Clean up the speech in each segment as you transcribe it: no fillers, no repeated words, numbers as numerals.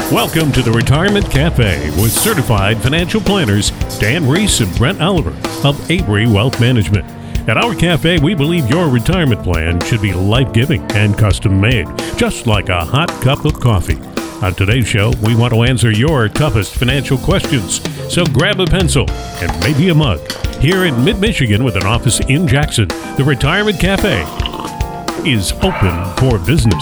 Welcome to the Retirement Cafe with certified financial planners Dan Reese and Brent Oliver of Avery Wealth Management. At our cafe, we believe your retirement plan should be life-giving and custom-made, just like a hot cup of coffee. On today's show, we want to answer your toughest financial questions. So grab a pencil and maybe a mug. Here in mid-Michigan with an office in Jackson, the Retirement Cafe is open for business.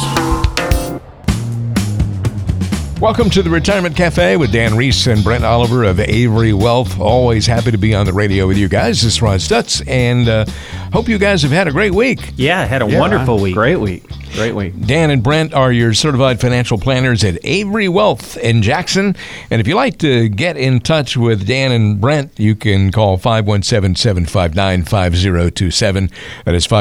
Welcome to the Retirement Cafe with Dan Reese and Brent Oliver of Avery Wealth. Always happy to be on the radio with you guys. This is Ron Stutz, and hope you guys have had a great week. Yeah, I had a wonderful week. Great week. Great week. Dan and Brent are your certified financial planners at Avery Wealth in Jackson. And if you'd like to get in touch with Dan and Brent, you can call 517-759-5027. That is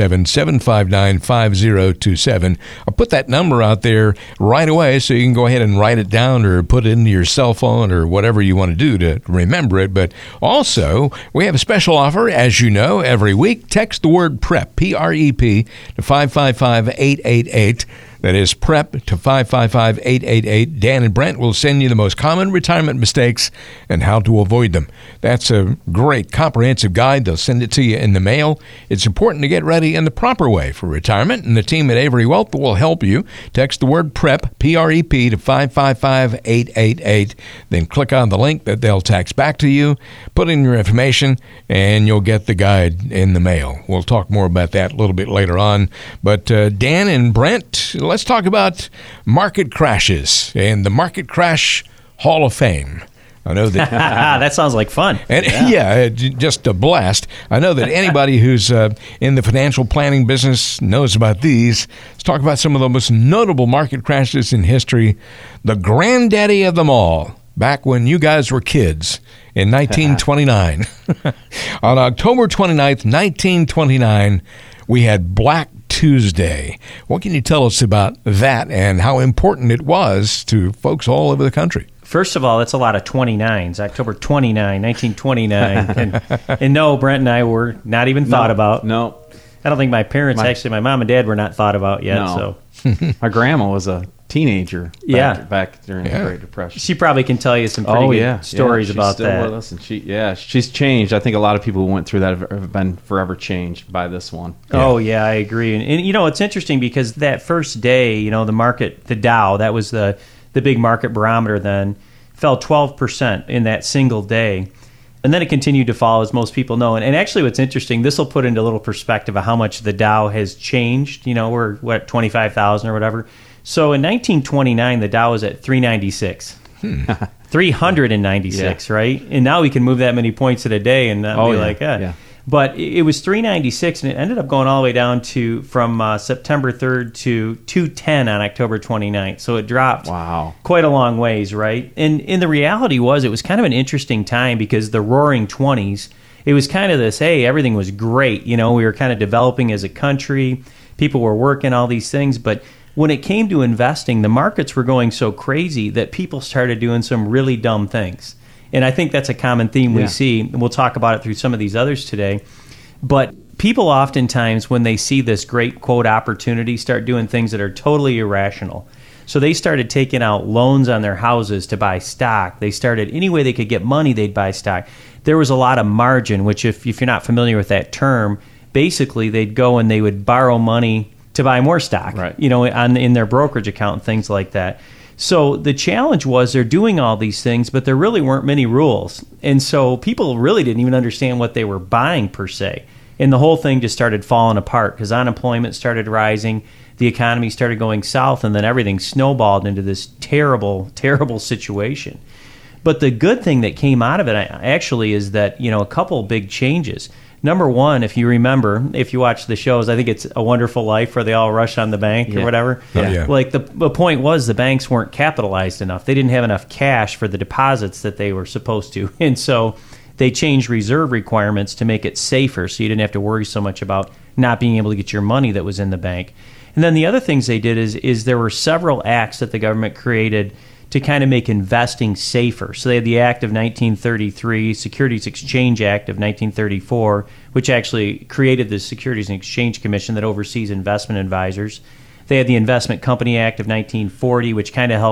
517-759-5027. I'll put that number out there right away so you can go ahead and write it down or put it into your cell phone or whatever you want to do to remember it. But also, we have a special offer, as you know, every week. Text the word PREP, P-R-E-P, to 555-888. That is PREP to 555-888. Dan and Brent will send you the most common retirement mistakes and how to avoid them. That's a great comprehensive guide. They'll send it to you in the mail. It's important to get ready in the proper way for retirement, and the team at Avery Wealth will help you. Text the word PREP, P-R-E-P, to 555-888. Then click on the link that they'll text back to you. Put in your information, and you'll get the guide in the mail. We'll talk more about that a little bit later on. But Dan and Brent, let's talk about market crashes and the Market Crash Hall of Fame. I know that that sounds like fun. And yeah, just a blast. I know that anybody who's in the financial planning business knows about these. Let's talk about some of the most notable market crashes in history. The granddaddy of them all, back when you guys were kids in 1929. On October 29th, 1929, we had Black Tuesday. What can you tell us about that and how important it was to folks all over the country? First of all, that's a lot of 29s. October 29, 1929. and no, Brent and I were not even thought about. No. I don't think my parents, actually, my mom and dad were not thought about yet. No. So my grandma was a teenager back during the Great Depression. She probably can tell you some pretty good stories about that. She's still with us, and she's changed. I think a lot of people who went through that have been forever changed by this one. Yeah. Oh, yeah, I agree. And it's interesting because that first day, the market, the Dow, that was the big market barometer then, fell 12% in that single day. And then it continued to fall, as most people know. And actually what's interesting, this will put into a little perspective of how much the Dow has changed. We're, 25,000 or whatever. So in 1929, the Dow was at 396. 396, right? And now we can move that many points in a day and not be like, yeah. But it was 396, and it ended up going all the way down to from September 3rd to 210 on October 29th. So it dropped quite a long ways, right? And the reality was it was kind of an interesting time because the roaring 20s, it was kind of this, hey, everything was great. We were kind of developing as a country. People were working all these things, but when it came to investing, the markets were going so crazy that people started doing some really dumb things. And I think that's a common theme we see. And we'll talk about it through some of these others today. But people oftentimes, when they see this great, quote, opportunity, start doing things that are totally irrational. So they started taking out loans on their houses to buy stock. They started, any way they could get money, they'd buy stock. There was a lot of margin, which if you're not familiar with that term, basically they'd go and they would borrow money to buy more stock, in their brokerage account and things like that. So the challenge was they're doing all these things, but there really weren't many rules. And so people really didn't even understand what they were buying per se. And the whole thing just started falling apart because unemployment started rising, the economy started going south, and then everything snowballed into this terrible, terrible situation. But the good thing that came out of it actually is that, a couple big changes. Number one, if you remember, if you watch the shows, I think it's A Wonderful Life where they all rush on the bank or whatever. Yeah. Like the point was the banks weren't capitalized enough. They didn't have enough cash for the deposits that they were supposed to. And so they changed reserve requirements to make it safer so you didn't have to worry so much about not being able to get your money that was in the bank. And then the other things they did is there were several acts that the government created to kind of make investing safer. So they had the Act of 1933, Securities Exchange Act of 1934, which actually created the Securities and Exchange Commission that oversees investment advisors. They had the Investment Company Act of 1940, which kind of helped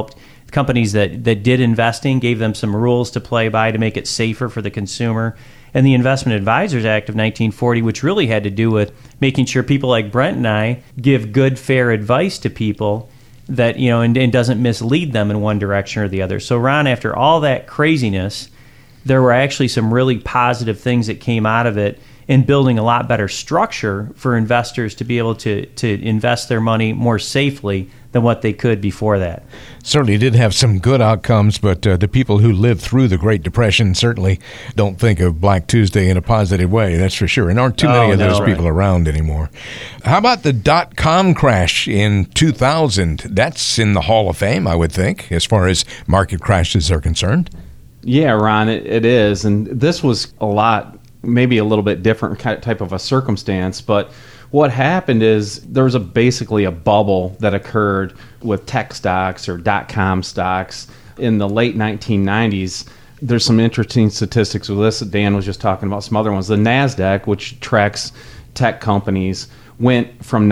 companies that did investing, gave them some rules to play by to make it safer for the consumer. And the Investment Advisors Act of 1940, which really had to do with making sure people like Brent and I give good, fair advice to people that, and doesn't mislead them in one direction or the other. So, Ron, after all that craziness, there were actually some really positive things that came out of it in building a lot better structure for investors to be able to invest their money more safely than what they could before that. Certainly did have some good outcomes, but the people who lived through the Great Depression certainly don't think of Black Tuesday in a positive way, that's for sure. And aren't too many of those people around anymore. How about the dot-com crash in 2000? That's in the Hall of Fame, I would think, as far as market crashes are concerned. Yeah, Ron, it is. And this was maybe a little bit different type of a circumstance, but what happened is there was basically a bubble that occurred with tech stocks or dot-com stocks in the late 1990s. There's some interesting statistics with this that Dan was just talking about, some other ones. The NASDAQ, which tracks tech companies, went from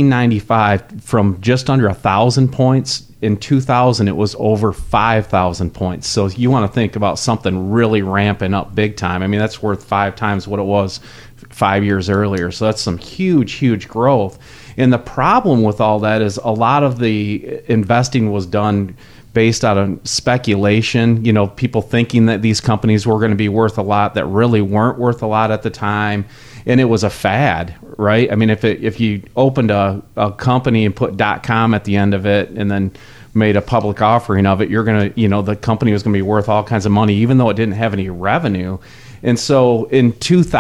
1995 from just under 1,000 points. In 2000, it was over 5,000 points. So you want to think about something really ramping up big time. I mean, that's worth 5 times what it was 5 years earlier. So that's some huge, huge growth. And the problem with all that is a lot of the investing was done based on speculation, people thinking that these companies were going to be worth a lot that really weren't worth a lot at the time. And it was a fad, right? I mean, if you opened a company and put .com at the end of it and then made a public offering of it, you're going to, the company was going to be worth all kinds of money, even though it didn't have any revenue. And so in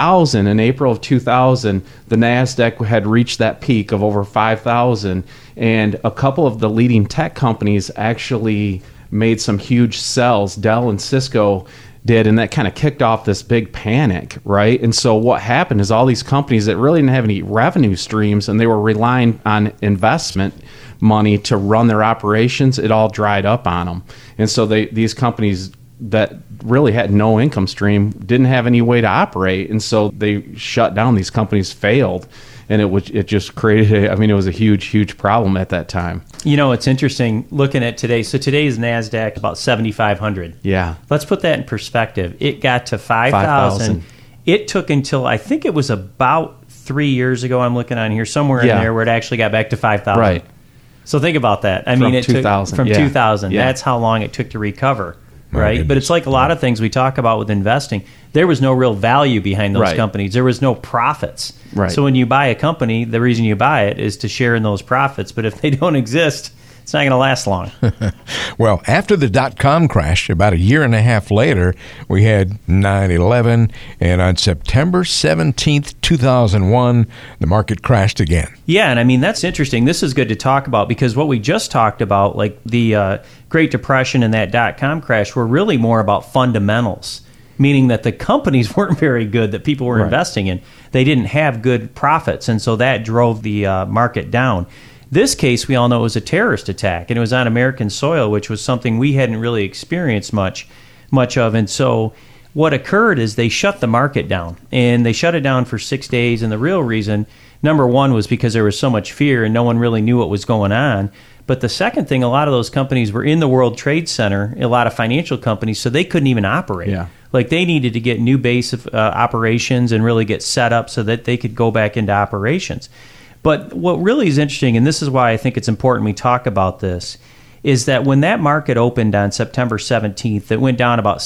April of 2000, the NASDAQ had reached that peak of over 5,000. And a couple of the leading tech companies actually made some huge sells. Dell and Cisco did, and that kind of kicked off this big panic, right? And so what happened is all these companies that really didn't have any revenue streams and they were relying on investment money to run their operations, it all dried up on them. And so these companies that really had no income stream didn't have any way to operate, and so they shut down. These companies failed, and it just created it was a huge, huge problem at that time. It's interesting looking at today. So today's NASDAQ about 7,500. Yeah. Let's put that in perspective. It got to 5,000. It took until, I think it was about 3 years ago, I'm looking on here, somewhere in there, where it actually got back to 5,000. Right. So think about that. I mean, it took from 2000. Yeah. That's how long it took to recover. Right. But it's like a lot of things we talk about with investing. There was no real value behind those companies. There was no profits. Right. So when you buy a company, the reason you buy it is to share in those profits. But if they don't exist, it's not going to last long. Well, after the dot-com crash, about a year and a half later, we had 9/11, and on September 17th, 2001, the market crashed again. Yeah, and I mean, that's interesting. This is good to talk about because what we just talked about, like the Great Depression and that dot-com crash, were really more about fundamentals, meaning that the companies weren't very good that people were investing in. They didn't have good profits, and so that drove the market down. This case, we all know, it was a terrorist attack, and it was on American soil, which was something we hadn't really experienced much of. And so what occurred is they shut the market down, and they shut it down for 6 days. And the real reason, number one, was because there was so much fear and no one really knew what was going on. But the second thing, a lot of those companies were in the World Trade Center, a lot of financial companies, so they couldn't even operate. Yeah. Like they needed to get new base of operations and really get set up so that they could go back into operations. But what really is interesting, and this is why I think it's important we talk about this, is that when that market opened on September 17th, it went down about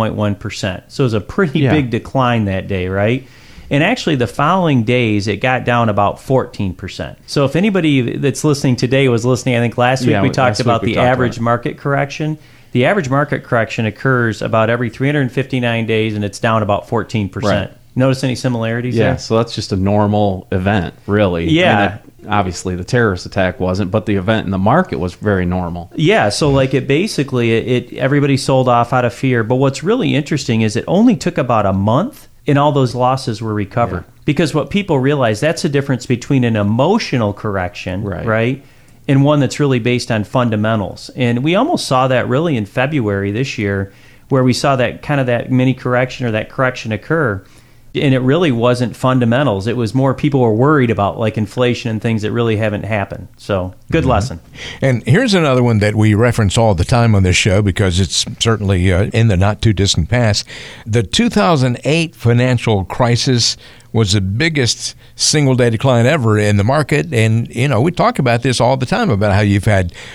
7.1%. So it was a pretty big decline that day, right? And actually the following days, it got down about 14%. So if anybody that's listening today was listening, I think last week we talked about the average market correction. The average market correction occurs about every 359 days, and it's down about 14%. Right. Notice any similarities there? Yeah, so that's just a normal event, really. Yeah. I mean, obviously, the terrorist attack wasn't, but the event in the market was very normal. Yeah, so like it basically, everybody sold off out of fear. But what's really interesting is it only took about a month, and all those losses were recovered. Yeah. Because what people realize, that's the difference between an emotional correction, right, and one that's really based on fundamentals. And we almost saw that really in February this year, where we saw that kind of that mini correction or that correction occur. And it really wasn't fundamentals. It was more people were worried about like inflation and things that really haven't happened. So good lesson. And here's another one that we reference all the time on this show because it's certainly in the not too distant past. The 2008 financial crisis was the biggest single-day decline ever in the market. And, we talk about this all the time about how you've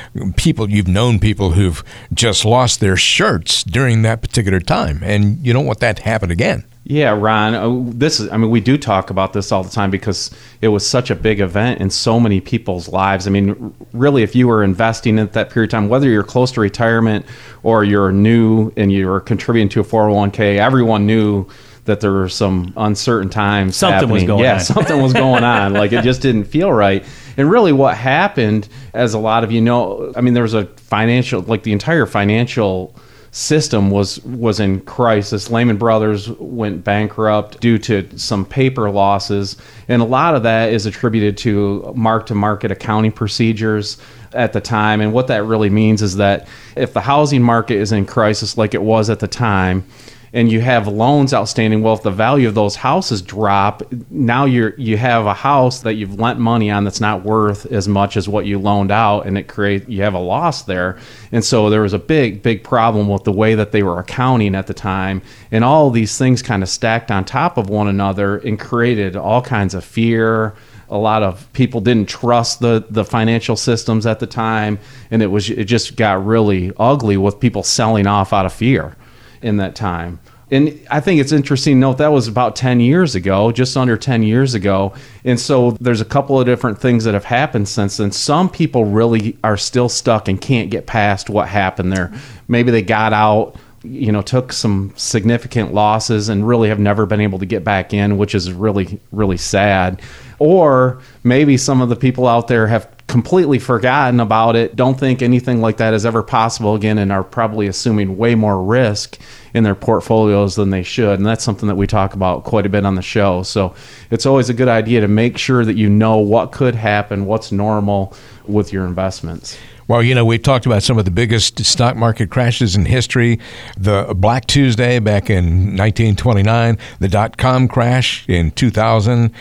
known people who've just lost their shirts during that particular time. And you don't want that to happen again. Yeah, Ron, we do talk about this all the time because it was such a big event in so many people's lives. I mean, really, if you were investing at that period of time, whether you're close to retirement or you're new and you're contributing to a 401k, everyone knew that there were some uncertain times something happening. Was going on. Something was going on. Like, it just didn't feel right. And really what happened, as a lot of you know, there was a financial, like the entire financial system was in crisis. Lehman Brothers went bankrupt due to some paper losses, and a lot of that is attributed to mark-to-market accounting procedures at the time. And what that really means is that if the housing market is in crisis like it was at the time, and you have loans outstanding, well, if the value of those houses drop, now you have a house that you've lent money on that's not worth as much as what you loaned out, and you have a loss there. And so there was a big problem with the way that they were accounting at the time, and all these things kind of stacked on top of one another and created all kinds of fear. A lot of people didn't trust the financial systems at the time, and it just got really ugly with people selling off out of fear in that time. And I think it's interesting to note that was about 10 years ago, just under 10 years ago. And so there's a couple of different things that have happened since then. Some people really are still stuck and can't get past what happened there. Maybe they got out, took some significant losses and really have never been able to get back in, which is really, really sad. Or maybe some of the people out there have completely forgotten about it, don't think anything like that is ever possible again, and are probably assuming way more risk in their portfolios than they should. And that's something that we talk about quite a bit on the show. So it's always a good idea to make sure that you know what could happen, what's normal with your investments. Well, we've talked about some of the biggest stock market crashes in history. The Black Tuesday back in 1929, the dot-com crash in 2000,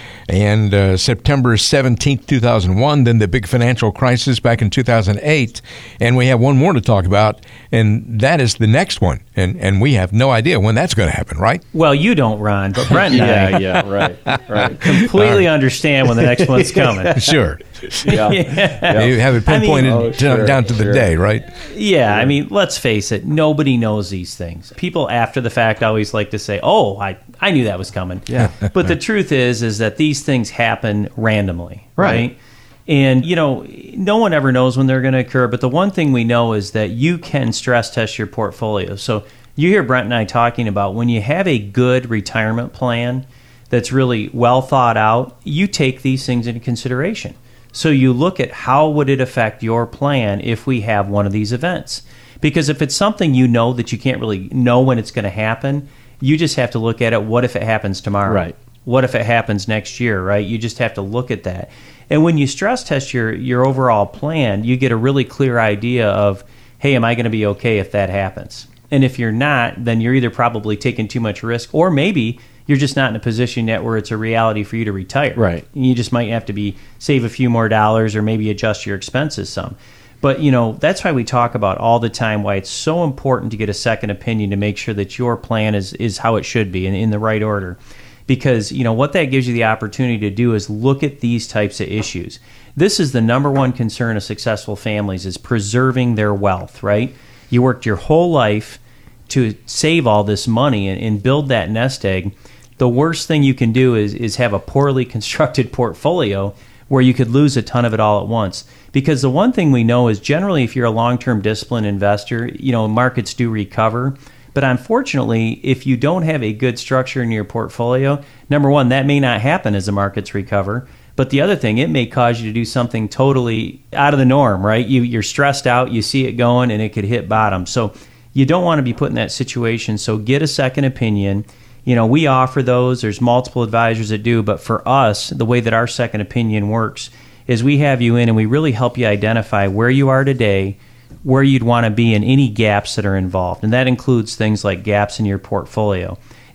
and September 17th, 2001, then the big financial crisis back in 2008. And we have one more to talk about, and that is the next one. And we have no idea when that's going to happen, right? Well, you don't, Ron, but Brent and I right. completely understand when the next one's coming. Sure. Yeah. You have it pinpointed down to the day, right? Yeah, let's face it, nobody knows these things. People after the fact always like to say, oh, I knew that was coming. Yeah. But the truth is that these things happen randomly, right? And, no one ever knows when they're going to occur, but the one thing we know is that you can stress test your portfolio. So you hear Brent and I talking about when you have a good retirement plan that's really well thought out, you take these things into consideration. So you look at how would it affect your plan if we have one of these events. Because if it's something that you can't really know when it's going to happen, you just have to look at it, what if it happens tomorrow? Right. What if it happens next year, right? You just have to look at that. And when you stress test your overall plan, you get a really clear idea of, hey, am I going to be okay if that happens? And if you're not, then you're either probably taking too much risk, or maybe you're just not in a position yet where it's a reality for you to retire. Right. You just might have to save a few more dollars or maybe adjust your expenses some. But, that's why we talk about all the time why it's so important to get a second opinion to make sure that your plan is how it should be and in the right order. Because, what that gives you the opportunity to do is look at these types of issues. This is the number one concern of successful families, is preserving their wealth, right? You worked your whole life to save all this money and build that nest egg. The worst thing you can do is have a poorly constructed portfolio where you could lose a ton of it all at once. Because the one thing we know is generally if you're a long-term disciplined investor, markets do recover. But unfortunately, if you don't have a good structure in your portfolio, number one, that may not happen as the markets recover. But the other thing, it may cause you to do something totally out of the norm, right? You're stressed out, you see it going, and it could hit bottom. So you don't want to be put in that situation. So get a second opinion. We offer those. There's multiple advisors that do. But for us, the way that our second opinion works is we have you in and we really help you identify where you are today, where you'd want to be, and any gaps that are involved. And that includes things like gaps in your portfolio.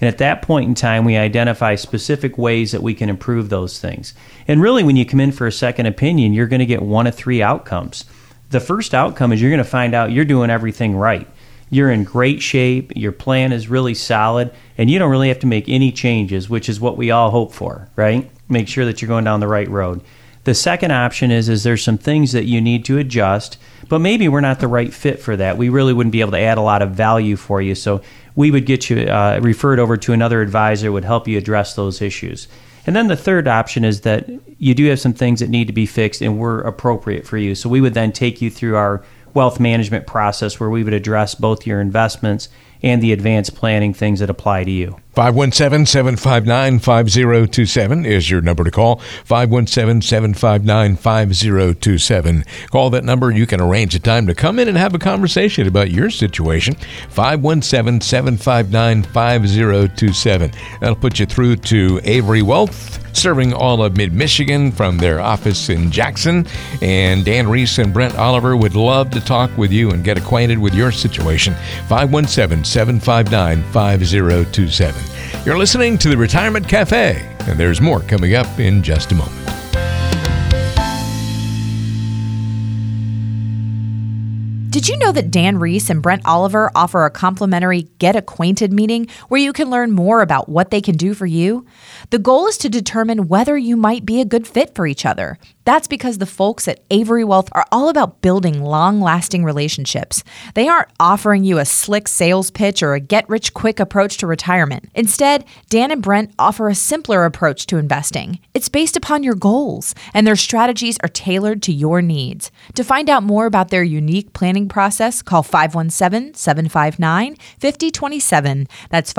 And at that point in time, we identify specific ways that we can improve those things. And really, when you come in for a second opinion, you're going to get one of three outcomes. The first outcome is you're going to find out you're doing everything right. You're in great shape, your plan is really solid, and you don't really have to make any changes, which is what we all hope for, right? Make sure that you're going down the right road. The second option is there's some things that you need to adjust, but maybe we're not the right fit for that. We really wouldn't be able to add a lot of value for you, so we would get you referred over to another advisor who would help you address those issues. And then the third option is that you do have some things that need to be fixed and we're appropriate for you. So we would then take you through our wealth management process where we would address both your investments and the advanced planning things that apply to you. 517-759-5027 is your number to call. 517-759-5027. Call that number. You can arrange a time to come in and have a conversation about your situation. 517-759-5027. That'll put you through to Avery Wealth, serving all of Mid-Michigan from their office in Jackson. And Dan Reese and Brent Oliver would love to talk with you and get acquainted with your situation. 517-759-5027. You're listening to the Retirement Cafe, and there's more coming up in just a moment. Did you know that Dan Reese and Brent Oliver offer a complimentary Get Acquainted meeting where you can learn more about what they can do for you? The goal is to determine whether you might be a good fit for each other. That's because the folks at Avery Wealth are all about building long-lasting relationships. They aren't offering you a slick sales pitch or a get-rich-quick approach to retirement. Instead, Dan and Brent offer a simpler approach to investing. It's based upon your goals, and their strategies are tailored to your needs. To find out more about their unique planning process, call 517-759-5027. That's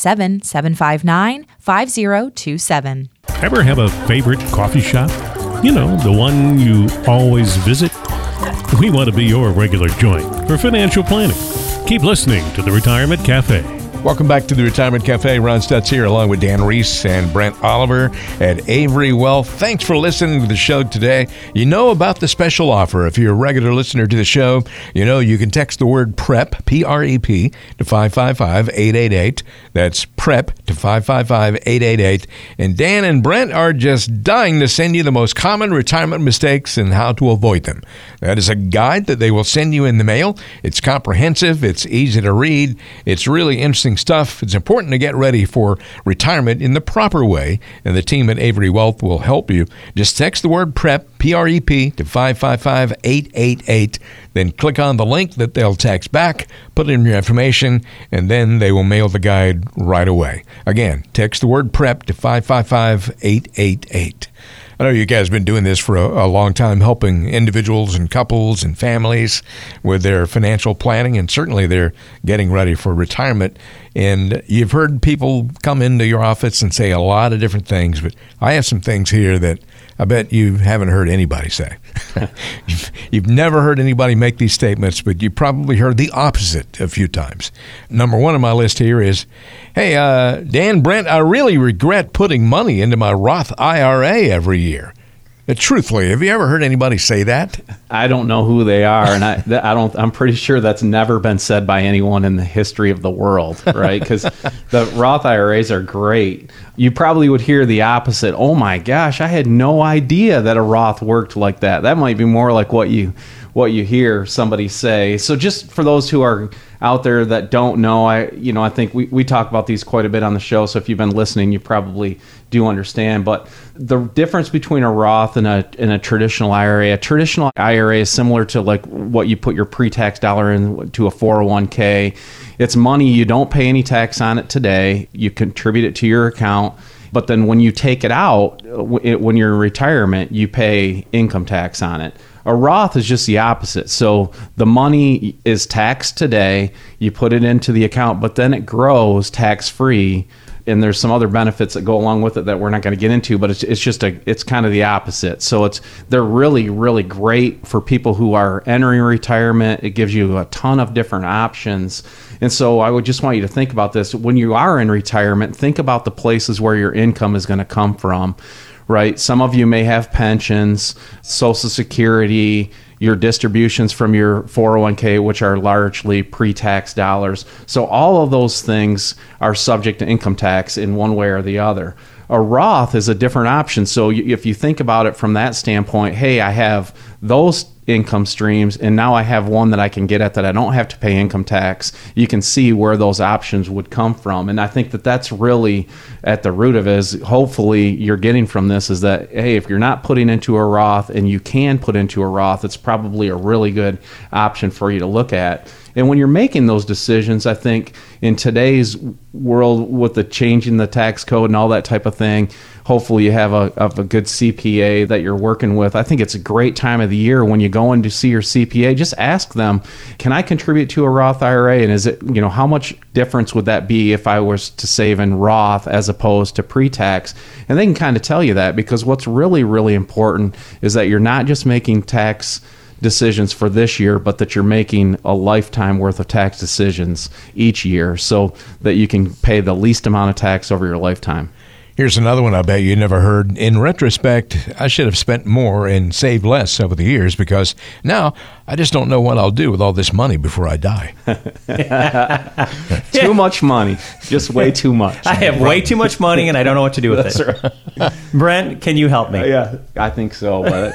517-759-5027. Ever have a favorite coffee shop? You know, the one you always visit? We want to be your regular joint for financial planning. Keep listening to the Retirement Cafe. Welcome back to the Retirement Cafe. Ron Stutz here along with Dan Reese and Brent Oliver at Avery Wealth. Thanks for listening to the show today. You know about the special offer. If you're a regular listener to the show, you know you can text the word PREP, P-R-E-P, to 555-888. That's PREP to 555-888. And Dan and Brent are just dying to send you the most common retirement mistakes and how to avoid them. That is a guide that they will send you in the mail. It's comprehensive. It's easy to read. It's really interesting stuff. It's important to get ready for retirement in the proper way, and the team at Avery Wealth will help you. Just text the word PREP, P-R-E-P, to 555-888. Then click on the link that they'll text back, put in your information, and then they will mail the guide right away. Again, text the word PREP to 555-888. I know you guys have been doing this for a long time, helping individuals and couples and families with their financial planning, and certainly they're getting ready for retirement. And you've heard people come into your office and say a lot of different things, but I have some things here that I bet you haven't heard anybody say. You've never heard anybody make these statements, but you probably heard the opposite a few times. Number one on my list here is, hey, Dan, Brent, I really regret putting money into my Roth IRA every year. Truthfully, have you ever heard anybody say that? I don't know who they are, and I'm pretty sure that's never been said by anyone in the history of the world, right? Because the Roth IRAs are great. You probably would hear the opposite. Oh my gosh, I had no idea that a Roth worked like that. That might be more like what you hear somebody say. So just for those who are out there that don't know, I think we talk about these quite a bit on the show. So if you've been listening, you probably do understand. But the difference between a Roth and a traditional IRA, a traditional IRA is similar to like what you put your pre-tax dollar into a 401k. It's money, you don't pay any tax on it today. You contribute it to your account. But then when you take it out, when you're in retirement, you pay income tax on it. A Roth is just the opposite. So the money is taxed today, you put it into the account, but then it grows tax-free, and there's some other benefits that go along with it that we're not going to get into, but it's kind of the opposite. So they're really, really great for people who are entering retirement. It gives you a ton of different options. And so I would just want you to think about this. When you are in retirement, think about the places where your income is going to come from. Right? Some of you may have pensions, Social Security, your distributions from your 401k, which are largely pre-tax dollars. So all of those things are subject to income tax in one way or the other. A Roth is a different option. So if you think about it from that standpoint, hey, I have those income streams, and now I have one that I can get at that I don't have to pay income tax. You can see where those options would come from. And I think that that's really at the root of it, is hopefully you're getting from this is that, hey, if you're not putting into a Roth and you can put into a Roth, it's probably a really good option for you to look at. And when you're making those decisions, I think in today's world with the change in the tax code and all that type of thing, hopefully you have a good CPA that you're working with. I think it's a great time of the year when you go in to see your CPA. Just ask them, can I contribute to a Roth IRA? And is it, how much difference would that be if I was to save in Roth as opposed to pre-tax? And they can kind of tell you that, because what's really, really important is that you're not just making tax decisions for this year, but that you're making a lifetime worth of tax decisions each year so that you can pay the least amount of tax over your lifetime. Here's another one I bet you never heard. In retrospect, I should have spent more and saved less over the years, because now I just don't know what I'll do with all this money before I die. Too much money. Just way too much. I have way too much money and I don't know what to do with it. Right. Brent, can you help me? Yeah, I think so. But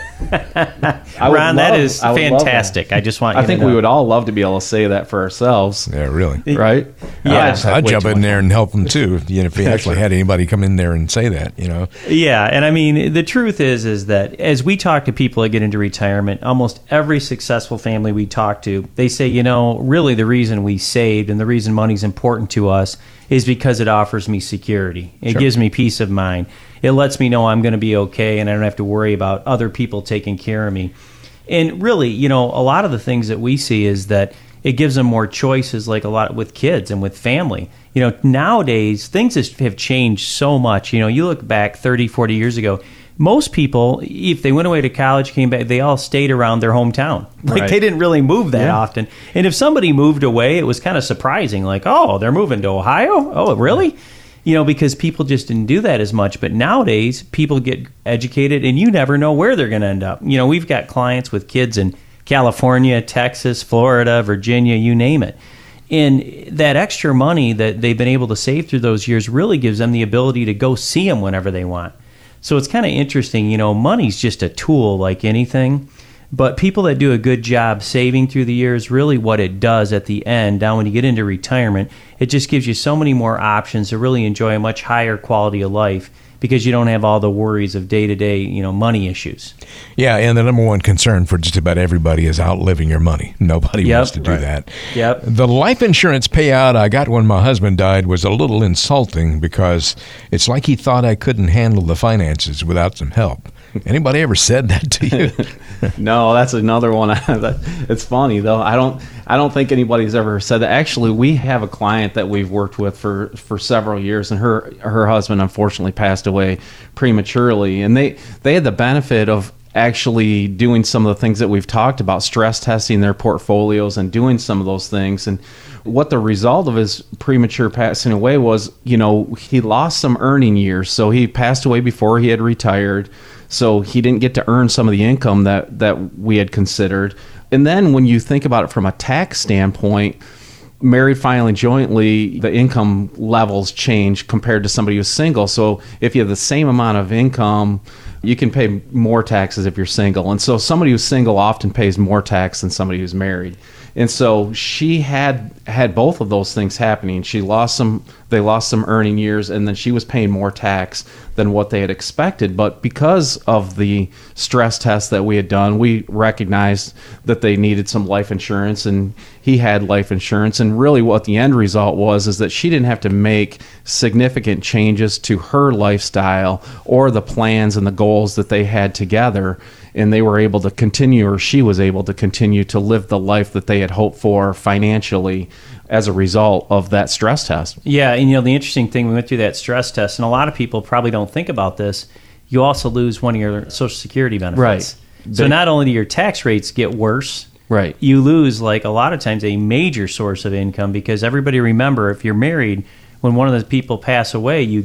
Ron, that is fantastic. I just want you to know. I think we would all love to be able to say that for ourselves. Yeah, really. Right? Yeah. I'd jump in there and help them too, if we actually had anybody come in there and say that, Yeah, and I mean, the truth is that as we talk to people that get into retirement, almost every successful family we talk to, they say, really the reason we saved and the reason money's important to us is because it offers me security. It gives me peace of mind. It lets me know I'm going to be okay and I don't have to worry about other people taking care of me. And really, a lot of the things that we see is that it gives them more choices, like a lot with kids and with family. Nowadays, things have changed so much. You look back 30, 40 years ago, most people, if they went away to college, came back, they all stayed around their hometown. Like they didn't really move that often. And if somebody moved away, it was kind of surprising. Like, oh, they're moving to Ohio? Oh, really? Because people just didn't do that as much. But nowadays, people get educated and you never know where they're going to end up. We've got clients with kids in California, Texas, Florida, Virginia, you name it. And that extra money that they've been able to save through those years really gives them the ability to go see them whenever they want. So it's kind of interesting. Money's just a tool like anything. But people that do a good job saving through the years, really what it does at the end, down when you get into retirement, it just gives you so many more options to really enjoy a much higher quality of life, because you don't have all the worries of day-to-day, money issues. Yeah, and the number one concern for just about everybody is outliving your money. Nobody wants to do that. Yep. The life insurance payout I got when my husband died was a little insulting, because it's like he thought I couldn't handle the finances without some help. Anybody ever said that to you? No, that's another one. It's funny though. I don't think anybody's ever said that. Actually, we have a client that we've worked with for several years, and her husband unfortunately passed away prematurely, and they had the benefit of actually doing some of the things that we've talked about, stress testing their portfolios and doing some of those things. And what the result of his premature passing away was, he lost some earning years. So he passed away before he had retired. So he didn't get to earn some of the income that we had considered. And then when you think about it from a tax standpoint, married filing jointly, the income levels change compared to somebody who's single. So if you have the same amount of income, you can pay more taxes if you're single. And so somebody who's single often pays more tax than somebody who's married. And so she had both of those things happening. They lost some earning years, and then she was paying more tax than what they had expected. But because of the stress test that we had done, we recognized that they needed some life insurance, and he had life insurance. And really what the end result was is that she didn't have to make significant changes to her lifestyle or the plans and the goals that they had together. And they were able to continue, or she was able to continue to live the life that they had hoped for financially as a result of that stress test. Yeah, and the interesting thing, we went through that stress test, and a lot of people probably don't think about this. You also lose one of your Social Security benefits. Right. So not only do your tax rates get worse, right, you lose, like a lot of times, a major source of income, because everybody remember, if you're married, when one of the people pass away, you get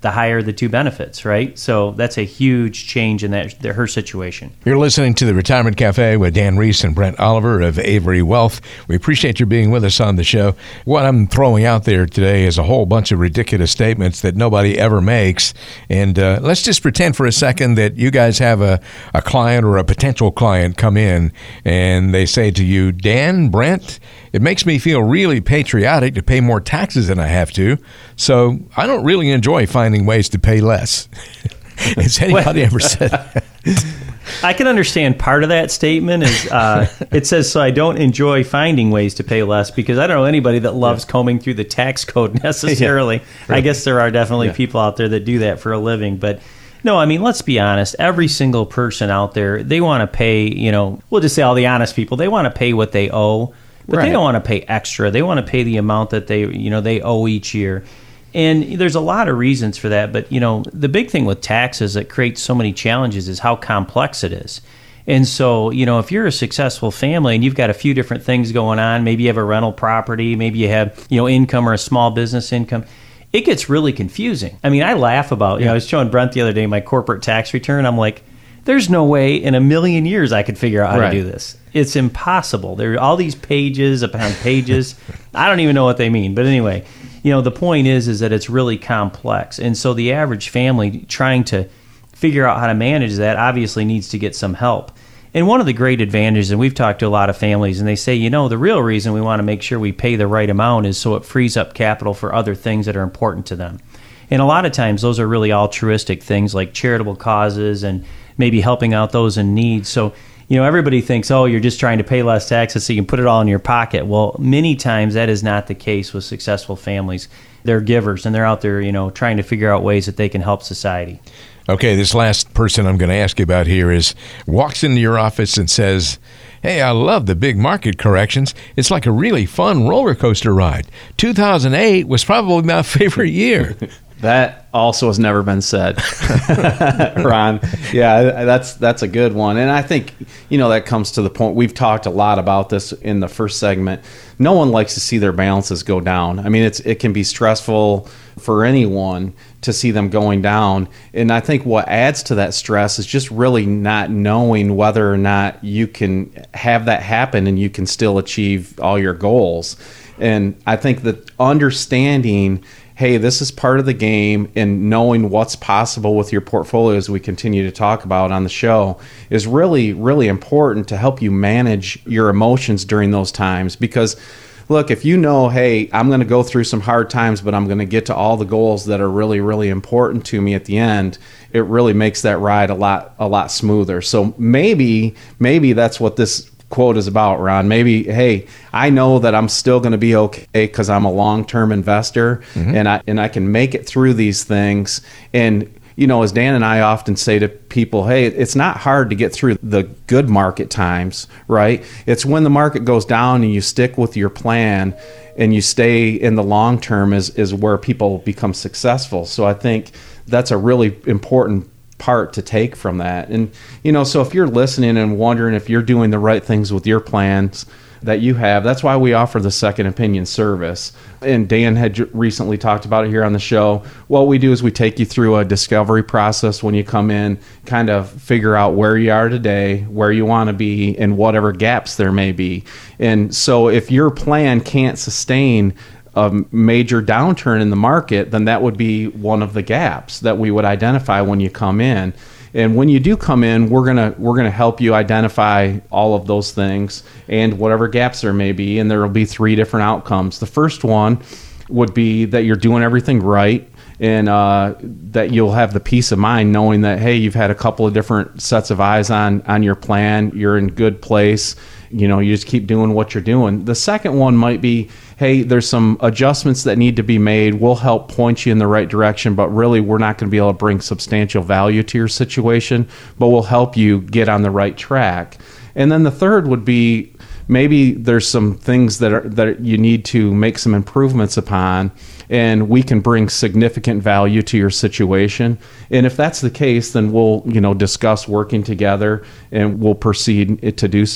the higher the two benefits, right? So that's a huge change in her situation. You're listening to the Retirement Cafe with Dan Reese and Brent Oliver of Avery Wealth. We appreciate you being with us on the show. What I'm throwing out there today is a whole bunch of ridiculous statements that nobody ever makes. And let's just pretend for a second that you guys have a client or a potential client come in and they say to you, Dan, Brent, it makes me feel really patriotic to pay more taxes than I have to, so I don't really enjoy finding ways to pay less. Has anybody ever said that? I can understand part of that statement is it says, so I don't enjoy finding ways to pay less, because I don't know anybody that loves combing through the tax code necessarily. Yeah, right. I guess there are definitely people out there that do that for a living, but no, I mean, let's be honest. Every single person out there, they want to pay, we'll just say all the honest people, they want to pay what they owe, but they don't want to pay extra. They want to pay the amount that they owe each year. And there's a lot of reasons for that, but the big thing with taxes that creates so many challenges is how complex it is. And so, if you're a successful family and you've got a few different things going on, maybe you have a rental property, maybe you have, income or a small business income, it gets really confusing. I mean, I laugh about, I was showing Brent the other day my corporate tax return. I'm like, there's no way in a million years I could figure out how to do this. It's impossible. There are all these pages upon pages. I don't even know what they mean. But anyway, the point is that it's really complex. And so the average family trying to figure out how to manage that obviously needs to get some help. And one of the great advantages, and we've talked to a lot of families, and they say, the real reason we want to make sure we pay the right amount is so it frees up capital for other things that are important to them. And a lot of times those are really altruistic things like charitable causes and maybe helping out those in need. So, everybody thinks, you're just trying to pay less taxes so you can put it all in your pocket. Well, many times that is not the case with successful families. They're givers, and they're out there, trying to figure out ways that they can help society. Okay, this last person I'm going to ask you about here walks into your office and says, hey, I love the big market corrections. It's like a really fun roller coaster ride. 2008 was probably my favorite year. That also has never been said, Ron. Yeah, that's a good one. And I think, that comes to the point. We've talked a lot about this in the first segment. No one likes to see their balances go down. I mean, it can be stressful for anyone to see them going down. And I think what adds to that stress is just really not knowing whether or not you can have that happen and you can still achieve all your goals. And I think that understanding, hey, this is part of the game, and knowing what's possible with your portfolio, as we continue to talk about on the show, is really, really important to help you manage your emotions during those times. Because, look, if hey, I'm going to go through some hard times, but I'm going to get to all the goals that are really, really important to me at the end, it really makes that ride a lot smoother. So maybe that's what this quote is about, Ron. Maybe, hey, I know that I'm still going to be okay because I'm a long-term investor, and I can make it through these things. And as Dan and I often say to people, hey, it's not hard to get through the good market times, right? It's when the market goes down and you stick with your plan and you stay in the long term is where people become successful. So I think that's a really important part to take from that. And so if you're listening and wondering if you're doing the right things with your plans that you have, that's why we offer the second opinion service. And Dan had recently talked about it here on the show. What we do is we take you through a discovery process when you come in, kind of figure out where you are today, where you want to be, and whatever gaps there may be. And so if your plan can't sustain a major downturn in the market, then that would be one of the gaps that we would identify when you come in. And when you do come in, we're gonna help you identify all of those things and whatever gaps there may be. And there will be 3 different outcomes. The first one would be that you're doing everything right, and that you'll have the peace of mind knowing that, hey, you've had a couple of different sets of eyes on your plan. You're in good place. You just keep doing what you're doing. The second one might be, hey, there's some adjustments that need to be made. We'll help point you in the right direction, but really we're not going to be able to bring substantial value to your situation, but we'll help you get on the right track. And then the third would be, maybe there's some things that you need to make some improvements upon, and we can bring significant value to your situation. And if that's the case, then we'll discuss working together, and we'll proceed to do so.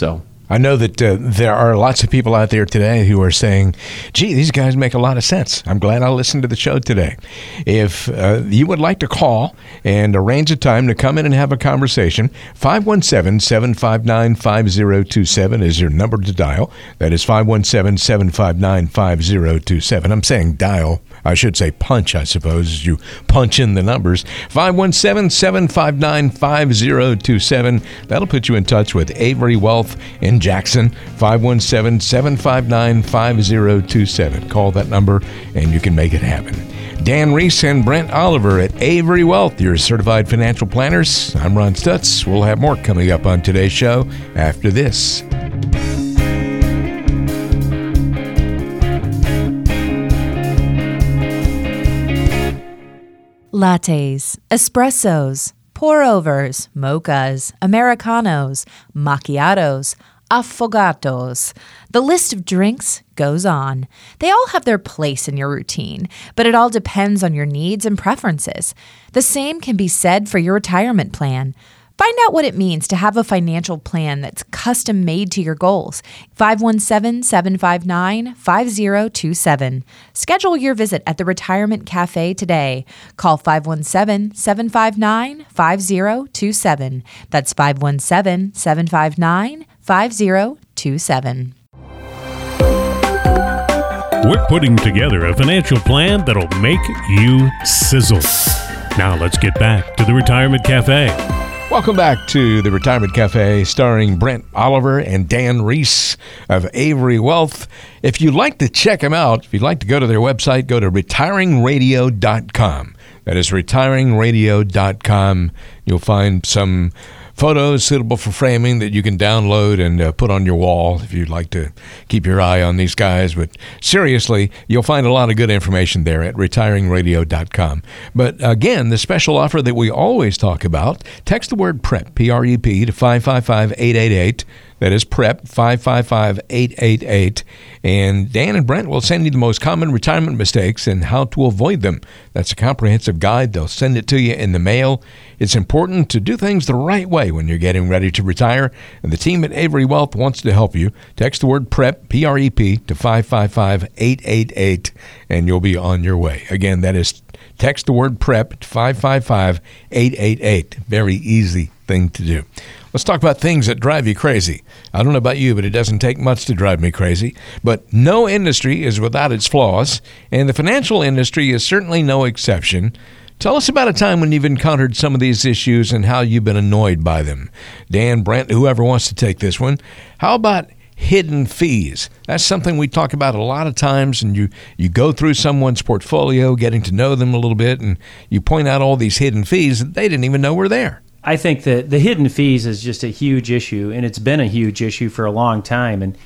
I know that there are lots of people out there today who are saying, gee, these guys make a lot of sense. I'm glad I listened to the show today. If you would like to call and arrange a time to come in and have a conversation, 517-759-5027 is your number to dial. That is 517-759-5027. I'm saying dial. I should say punch, I suppose. You punch in the numbers. 517-759-5027. That'll put you in touch with Avery Wealth in Jackson. 517-759-5027. Call that number and you can make it happen. Dan Reese and Brent Oliver at Avery Wealth, your certified financial planners. I'm Ron Stutz. We'll have more coming up on today's show after this. Lattes, espressos, pour-overs, mochas, americanos, macchiatos, affogatos. The list of drinks goes on. They all have their place in your routine, but it all depends on your needs and preferences. The same can be said for your retirement plan. Find out what it means to have a financial plan that's custom made to your goals. 517-759-5027. Schedule your visit at the Retirement Cafe today. Call 517-759-5027. That's 517-759-5027. We're putting together a financial plan that'll make you sizzle. Now let's get back to the Retirement Cafe. Welcome back to the Retirement Cafe, starring Brent Oliver and Dan Reese of Avery Wealth. If you'd like to check them out, if you'd like to go to their website, go to retiringradio.com. That is retiringradio.com. You'll find some photos suitable for framing that you can download and put on your wall if you'd like to keep your eye on these guys. But seriously, you'll find a lot of good information there at retiringradio.com. But again, the special offer that we always talk about, text the word PREP, P-R-E-P, to 555-888. That is PREP, 555-888. And Dan and Brent will send you the most common retirement mistakes and how to avoid them. That's a comprehensive guide. They'll send it to you in the mail. It's important to do things the right way when you're getting ready to retire, and the team at Avery Wealth wants to help you. Text the word PREP, P-R-E-P, to 555-888, and you'll be on your way. Again, that is text the word PREP to 555-888. Very easy thing to do. Let's talk about things that drive you crazy. I don't know about you, but it doesn't take much to drive me crazy. But no industry is without its flaws, and the financial industry is certainly no exception. Tell us about a time when you've encountered some of these issues and how you've been annoyed by them. Dan, Brent, whoever wants to take this one. How about hidden fees? That's something we talk about a lot of times, and you go through someone's portfolio, getting to know them a little bit, and you point out all these hidden fees that they didn't even know were there. I think that the hidden fees is just a huge issue, and it's been a huge issue for a long time. And,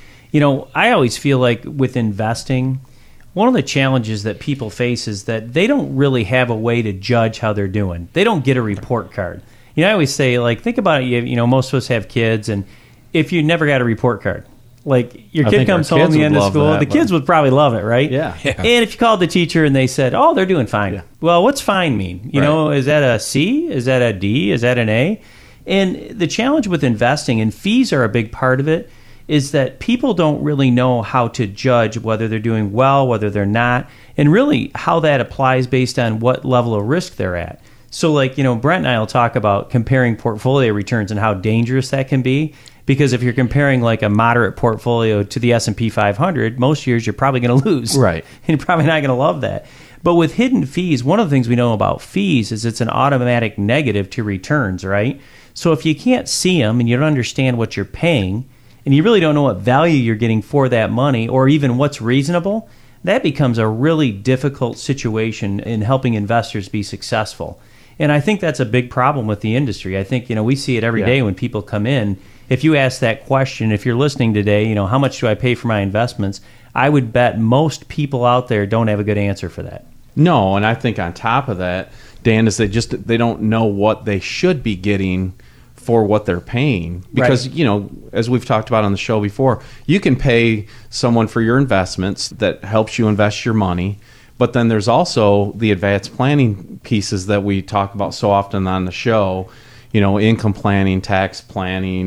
I always feel like with investing, one of the challenges that people face is that they don't really have a way to judge how they're doing. They don't get a report card. I always say, think about it, most of us have kids, and if you never got a report card, your kid comes home at the end of school, the kids would probably love it, right? Yeah. And if you called the teacher and they said, oh, they're doing fine. Yeah. Well, what's fine mean? Is that a C? Is that a D? Is that an A? And the challenge with investing, and fees are a big part of it, is that people don't really know how to judge whether they're doing well, whether they're not, and really how that applies based on what level of risk they're at. So Brent and I will talk about comparing portfolio returns and how dangerous that can be. Because if you're comparing a moderate portfolio to the S&P 500, most years you're probably going to lose. Right. And you're probably not going to love that. But with hidden fees, one of the things we know about fees is it's an automatic negative to returns, right? So if you can't see them and you don't understand what you're paying, and you really don't know what value you're getting for that money or even what's reasonable, that becomes a really difficult situation in helping investors be successful. And I think that's a big problem with the industry. I think, we see it every day when people come in. If you ask that question, if you're listening today, how much do I pay for my investments? I would bet most people out there don't have a good answer for that. No, and I think on top of that, Dan, is they don't know what they should be getting for what they're paying. Because, right. As we've talked about on the show before, you can pay someone for your investments that helps you invest your money. But then there's also the advanced planning pieces that we talk about so often on the show, income planning, tax planning,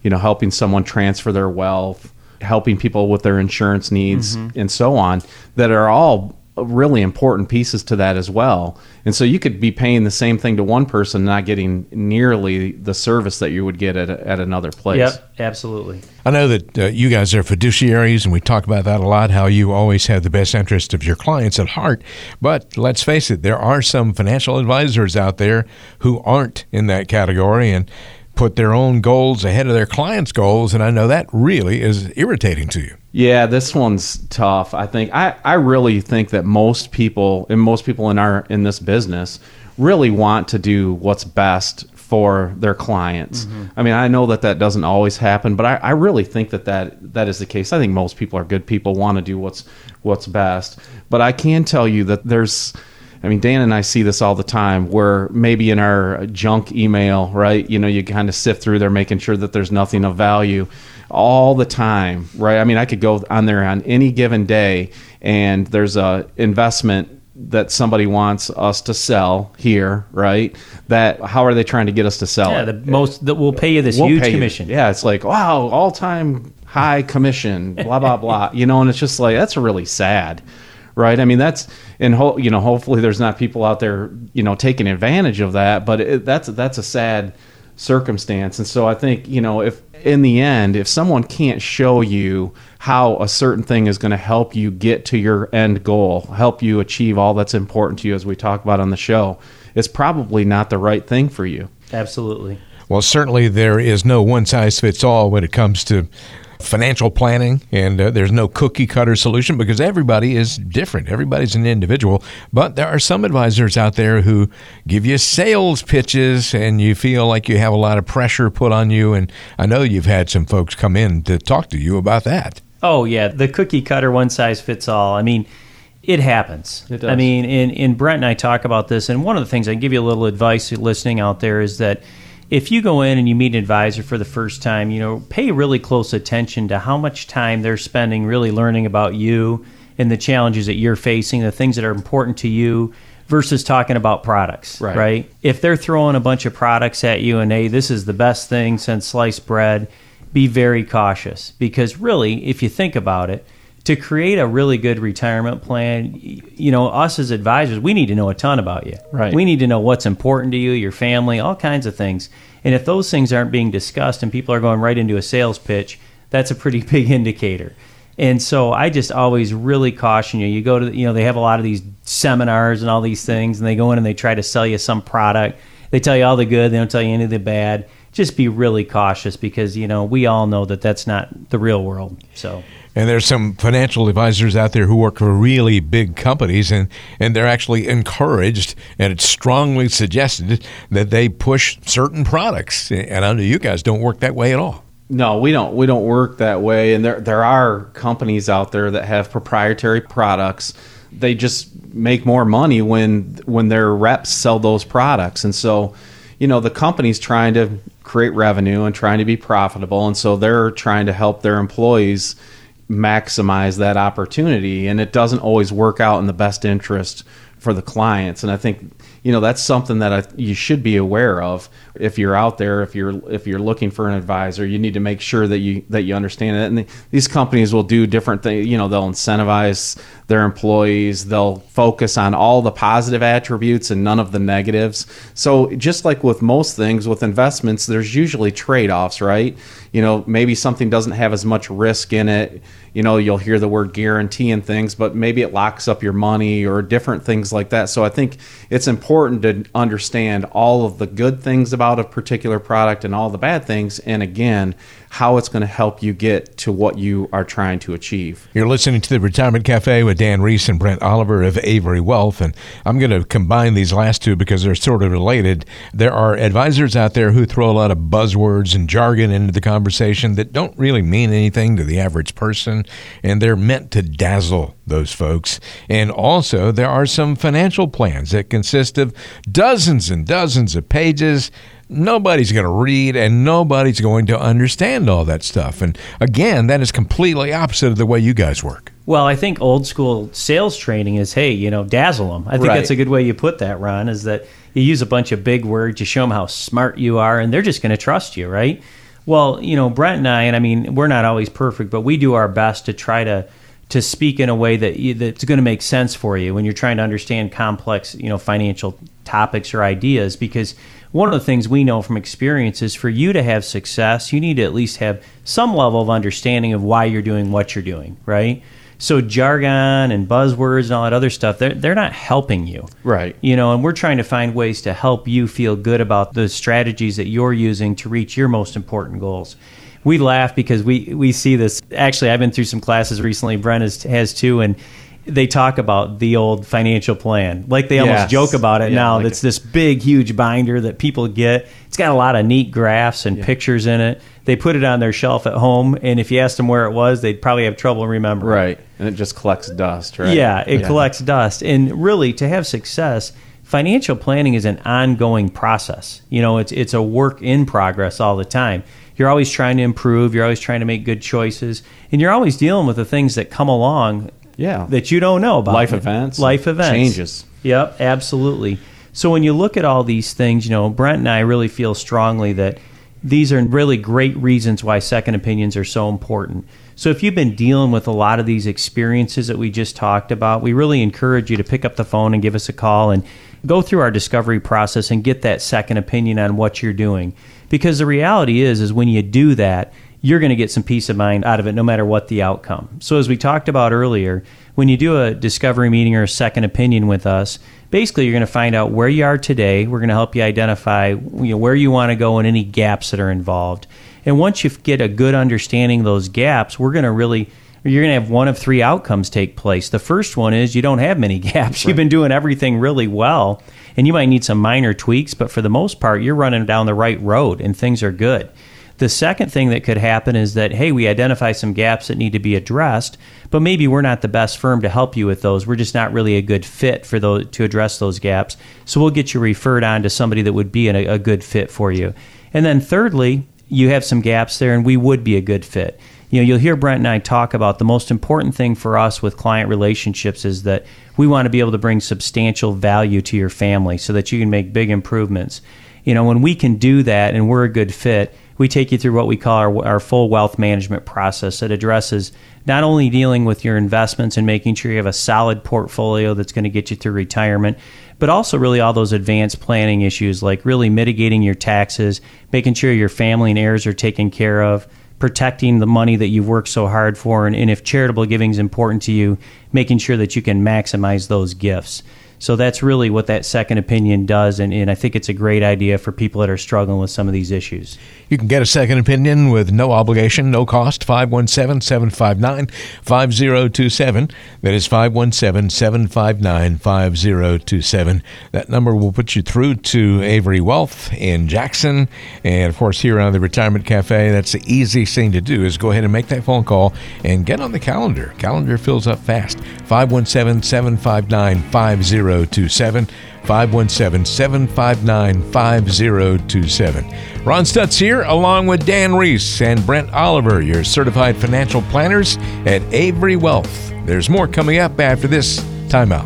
helping someone transfer their wealth, helping people with their insurance needs, and so on, that are all really important pieces to that as well. And so you could be paying the same thing to one person, not getting nearly the service that you would get at another place. Yep, absolutely. I know that you guys are fiduciaries, and we talk about that a lot, how you always have the best interest of your clients at heart. But let's face it, there are some financial advisors out there who aren't in that category and put their own goals ahead of their clients' goals, and I know that really is irritating to you. Yeah, this one's tough. I think I really think that most people in this business really want to do what's best for their clients. I mean, I know that doesn't always happen, but I really think that is the case. I think most people are good people, want to do what's best. But I can tell you that Dan and I see this all the time, where maybe in our junk email, right, you kind of sift through there, making sure that there's nothing of value all the time, right? I mean, I could go on there on any given day, and there's a investment that somebody wants us to sell here, right? How are they trying to get us to sell it? That will pay you this huge commission. Yeah, it's like, wow, all-time high commission, blah, blah, blah. And it's just like, that's really sad. Right. I mean, hopefully there's not people out there, taking advantage of that, but that's a sad circumstance. And so I think, if in the end, if someone can't show you how a certain thing is going to help you get to your end goal, help you achieve all that's important to you, as we talk about on the show, it's probably not the right thing for you. Absolutely. Well, certainly there is no one size fits all when it comes to financial planning, and there's no cookie cutter solution because everybody is different. Everybody's an individual, but there are some advisors out there who give you sales pitches and you feel like you have a lot of pressure put on you, and I know you've had some folks come in to talk to you about that. Oh yeah, the cookie cutter one size fits all. I mean, it happens. It does. I mean, and Brent and I talk about this, and one of the things I can give you a little advice listening out there is that if you go in and you meet an advisor for the first time, pay really close attention to how much time they're spending really learning about you and the challenges that you're facing, the things that are important to you, versus talking about products, right? If they're throwing a bunch of products at you and, hey, this is the best thing since sliced bread, be very cautious. Because really, if you think about it, to create a really good retirement plan, us as advisors, we need to know a ton about you. Right. We need to know what's important to you, your family, all kinds of things. And if those things aren't being discussed and people are going right into a sales pitch, that's a pretty big indicator. And so I just always really caution you. You go to, they have a lot of these seminars and all these things, and they go in and they try to sell you some product. They tell you all the good, they don't tell you any of the bad. Just be really cautious because, we all know that that's not the real world. So. And there's some financial advisors out there who work for really big companies, and they're actually encouraged, and it's strongly suggested that they push certain products. And I know you guys don't work that way at all. No, we don't work that way. And there are companies out there that have proprietary products. They just make more money when their reps sell those products. And so, the company's trying to create revenue and trying to be profitable. And so they're trying to help their employees maximize that opportunity, and it doesn't always work out in the best interest for the clients. And I think that's something that you should be aware of if you're out there. If you're looking for an advisor, you need to make sure that you understand it. And these companies will do different things. They'll incentivize their employees. They'll focus on all the positive attributes and none of the negatives. So just like with most things with investments, there's usually trade-offs, right? Maybe something doesn't have as much risk in it. You'll hear the word guarantee and things, but maybe it locks up your money or different things like that. So I think it's important to understand all of the good things about a particular product and all the bad things, and again, how it's going to help you get to what you are trying to achieve. You're listening to the Retirement Cafe with Dan Reese and Brent Oliver of Avery Wealth, and I'm going to combine these last two because they're sort of related. There are advisors out there who throw a lot of buzzwords and jargon into the conversation that don't really mean anything to the average person, and they're meant to dazzle those folks. And also, there are some financial plans that consist of dozens and dozens of pages. Nobody's going to read and nobody's going to understand all that stuff. And again, that is completely opposite of the way you guys work. Well, I think old school sales training is, hey, dazzle them. I think that's a good way you put that, Ron, is that you use a bunch of big words, you show them how smart you are, and they're just going to trust you, right? Well, Brent and I mean, we're not always perfect, but we do our best to try to speak in a way that's going to make sense for you when you're trying to understand complex, financial topics or ideas. Because one of the things we know from experience is for you to have success, you need to at least have some level of understanding of why you're doing what you're doing, right? So jargon and buzzwords and all that other stuff, they're not helping you. Right. And we're trying to find ways to help you feel good about the strategies that you're using to reach your most important goals. We laugh because we see this. Actually, I've been through some classes recently. Brent has too, and they talk about the old financial plan. Like they almost joke about it now. It's this big, huge binder that people get. It's got a lot of neat graphs and pictures in it. They put it on their shelf at home, and if you asked them where it was, they'd probably have trouble remembering. Right, and it just collects dust, right? Yeah, it collects dust. And really, to have success, financial planning is an ongoing process. It's a work in progress all the time. You're always trying to improve. You're always trying to make good choices. And you're always dealing with the things that come along that you don't know about. Life events. Changes. Yep, absolutely. So when you look at all these things, Brent and I really feel strongly that these are really great reasons why second opinions are so important. So if you've been dealing with a lot of these experiences that we just talked about, we really encourage you to pick up the phone and give us a call and go through our discovery process and get that second opinion on what you're doing. Because the reality is when you do that, you're going to get some peace of mind out of it no matter what the outcome. So as we talked about earlier, when you do a discovery meeting or a second opinion with us, basically you're going to find out where you are today. We're going to help you identify where you want to go and any gaps that are involved. And once you get a good understanding of those gaps, you're going to have one of three outcomes take place. The first one is you don't have many gaps. Right. You've been doing everything really well, and you might need some minor tweaks, but for the most part, you're running down the right road and things are good. The second thing that could happen is that, hey, we identify some gaps that need to be addressed, but maybe we're not the best firm to help you with those. We're just not really a good fit for those to address those gaps. So we'll get you referred on to somebody that would be a good fit for you. And then thirdly, you have some gaps there and we would be a good fit. You'll hear Brent and I talk about the most important thing for us with client relationships is that we want to be able to bring substantial value to your family so that you can make big improvements. When we can do that and we're a good fit, we take you through what we call our full wealth management process that addresses not only dealing with your investments and making sure you have a solid portfolio that's going to get you through retirement, but also really all those advanced planning issues like really mitigating your taxes, making sure your family and heirs are taken care of, protecting the money that you've worked so hard for, and if charitable giving is important to you, making sure that you can maximize those gifts. So that's really what that second opinion does, and I think it's a great idea for people that are struggling with some of these issues. You can get a second opinion with no obligation, no cost, 517-759-5027. That is 517-759-5027. That number will put you through to Avery Wealth in Jackson. And, of course, here on the Retirement Cafe, that's the easiest thing to do is go ahead and make that phone call and get on the calendar. Calendar fills up fast. 517-759-5027. 517-759-5027. Ron Stutz here, along with Dan Reese and Brent Oliver, your certified financial planners at Avery Wealth. There's more coming up after this timeout.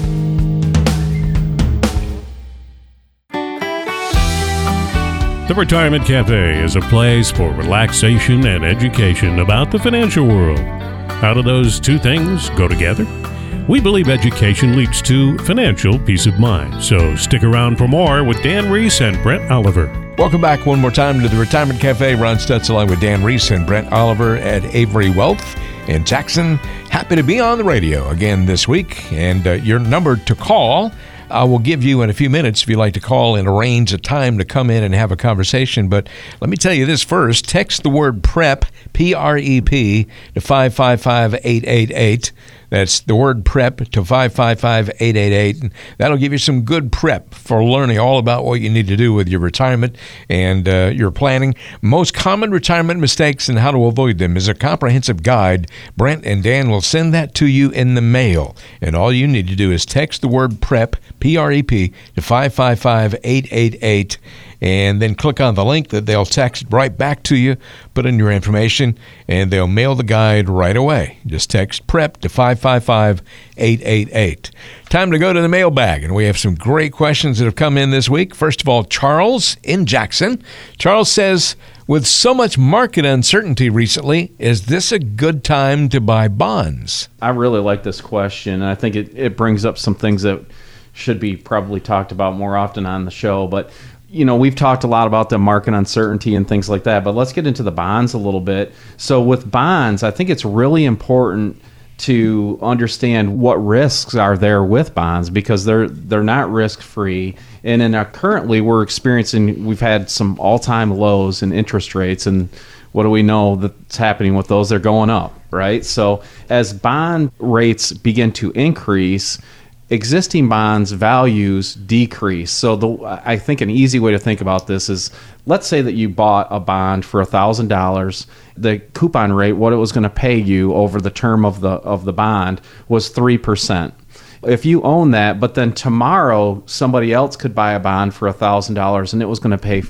The Retirement Cafe is a place for relaxation and education about the financial world. How do those two things go together? We believe education leads to financial peace of mind. So stick around for more with Dan Reese and Brent Oliver. Welcome back one more time to the Retirement Cafe. Ron Stutz along with Dan Reese and Brent Oliver at Avery Wealth in Jackson. Happy to be on the radio again this week. And your number to call, I will give you in a few minutes if you'd like to call and arrange a time to come in and have a conversation. But let me tell you this first. Text the word PREP, P-R-E-P, to 555-888. That's the word PREP to 555-888. That'll give you some good prep for learning all about what you need to do with your retirement and your planning. Most common retirement mistakes and how to avoid them is a comprehensive guide. Brent and Dan will send that to you in the mail. And all you need to do is text the word PREP, P-R-E-P, to 555-888. and then click on the link that they'll text right back to you, put in your information, and they'll mail the guide right away. Just text PREP to 555-888. Time to go to the mailbag, and we have some great questions that have come in this week. First of all, Charles in Jackson. Charles says, with so much market uncertainty recently, is this a good time to buy bonds? I really like this question, and I think it brings up some things that should be probably talked about more often on the show. But, we've talked a lot about the market uncertainty and things like that, but let's get into the bonds a little bit. So with bonds, I think it's really important to understand what risks are there with bonds, because they're not risk-free. And currently we've had some all-time lows in interest rates, and what do we know that's happening with those? They're going up, right? So as bond rates begin to increase, existing bonds values decrease. So I think an easy way to think about this is, let's say that you bought a bond for $1,000. The coupon rate, what it was going to pay you over the term of the bond, was 3%. If you own that, but then tomorrow somebody else could buy a bond for $1,000 and it was going to pay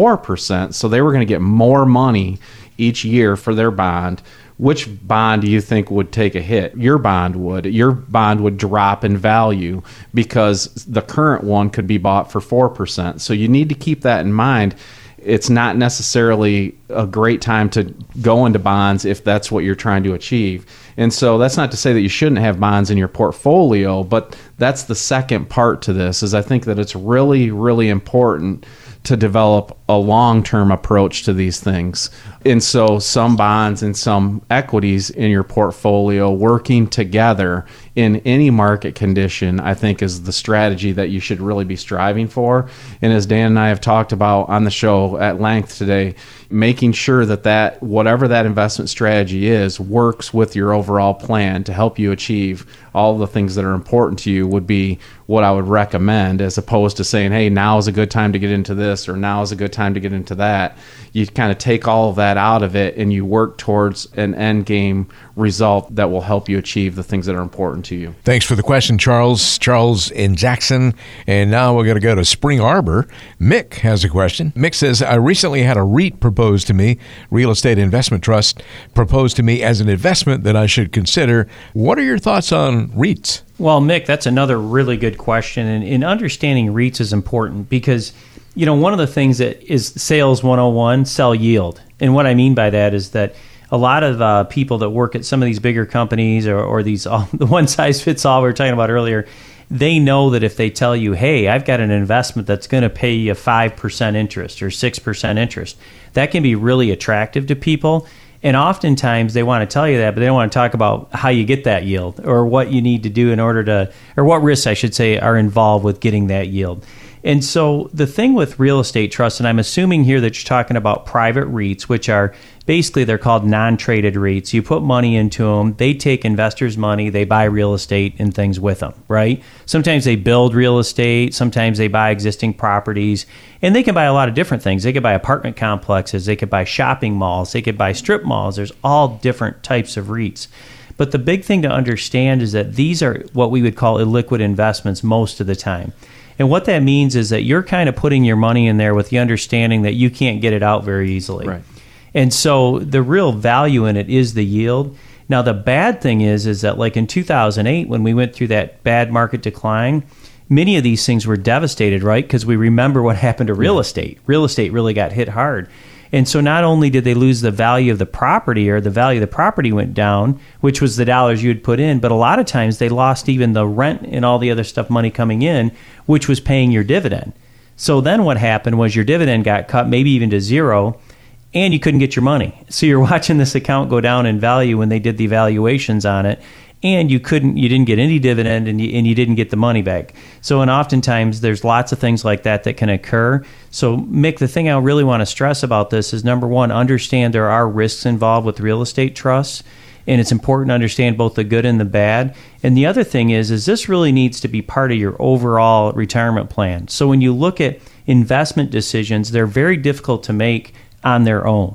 4%, so they were going to get more money each year for their bond. Which bond do you think would take a hit? Your bond would. Your bond would drop in value because the current one could be bought for 4%. So you need to keep that in mind. It's not necessarily a great time to go into bonds if that's what you're trying to achieve. And so that's not to say that you shouldn't have bonds in your portfolio, but that's the second part to this, is I think that it's really, really important to develop a long-term approach to these things. And so some bonds and some equities in your portfolio working together in any market condition, I think, is the strategy that you should really be striving for. And as Dan and I have talked about on the show at length today, making sure that whatever that investment strategy is works with your overall plan to help you achieve all the things that are important to you would be what I would recommend, as opposed to saying, hey, now is a good time to get into this, or now is a good time to get into that. You kind of take all of that out of it and you work towards an end game result that will help you achieve the things that are important to you. Thanks for the question, Charles. Charles in Jackson. And now we're going to go to Spring Arbor. Mick has a question. Mick says, I recently had a REIT proposed to me, Real Estate Investment Trust, proposed to me as an investment that I should consider. What are your thoughts on REITs? Well, Mick, that's another really good question. And understanding REITs is important because, one of the things that is sales 101, sell yield. And what I mean by that is that a lot of people that work at some of these bigger companies or these the one size fits all we were talking about earlier, they know that if they tell you, hey, I've got an investment that's going to pay you 5% interest or 6% interest, that can be really attractive to people. And oftentimes they want to tell you that, but they don't want to talk about how you get that yield or what you need to do in order to, or what risks, I should say, are involved with getting that yield. And so the thing with real estate trusts, and I'm assuming here that you're talking about private REITs, which are basically, they're called non-traded REITs. You put money into them, they take investors' money, they buy real estate and things with them, right? Sometimes they build real estate, sometimes they buy existing properties, and they can buy a lot of different things. They could buy apartment complexes, they could buy shopping malls, they could buy strip malls. There's all different types of REITs. But the big thing to understand is that these are what we would call illiquid investments most of the time. And what that means is that you're kind of putting your money in there with the understanding that you can't get it out very easily. Right. And so the real value in it is the yield. Now, the bad thing is that like in 2008, when we went through that bad market decline, many of these things were devastated, right? Because we remember what happened to real estate. Real estate really got hit hard. And so not only did they lose the value of the property, or the value of the property went down, which was the dollars you had put in, but a lot of times they lost even the rent and all the other stuff, money coming in, which was paying your dividend. So then what happened was your dividend got cut maybe even to zero, and you couldn't get your money. So you're watching this account go down in value when they did the evaluations on it, and you didn't get any dividend, and you didn't get the money back. So, and oftentimes there's lots of things like that can occur. So, Mick, the thing I really want to stress about this is, number one, understand there are risks involved with real estate trusts, and it's important to understand both the good and the bad. And the other thing is this really needs to be part of your overall retirement plan. So when you look at investment decisions, they're very difficult to make on their own.